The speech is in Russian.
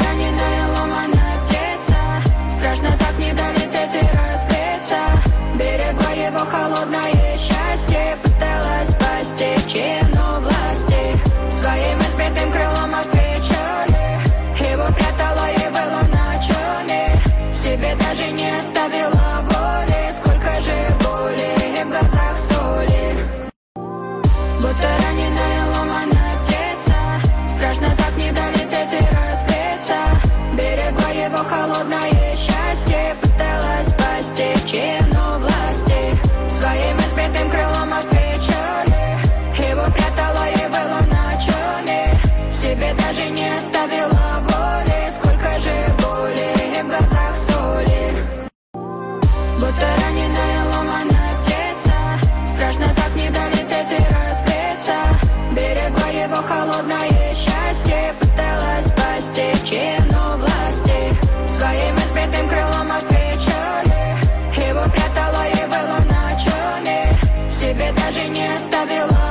раненая ломаная птица, страшно так не долететь и разбиться. Берегла его холодное счастье, пыталась спасти в чину власти. Своим избитым крылом от печали его прятала и выла на чуме. Себе даже не оставила воли, сколько же боли и в глазах соли. Будто раненая ломаная птица, страшно так не долететь и разбиться. Берегла его холодное счастье, пыталась спасти в чину власти. Своим избитым крылом от печали его прятала и выла на чуме. Себе даже не оставила воли, сколько же боли и в глазах соли. Будто раненая ломаная птица, страшно так не долететь и разбиться. Берегла его холодное счастье, пыталась спасти в чину власти. Своим избитым крылом от печали его прятала и выла на чуме. Себе даже не оставила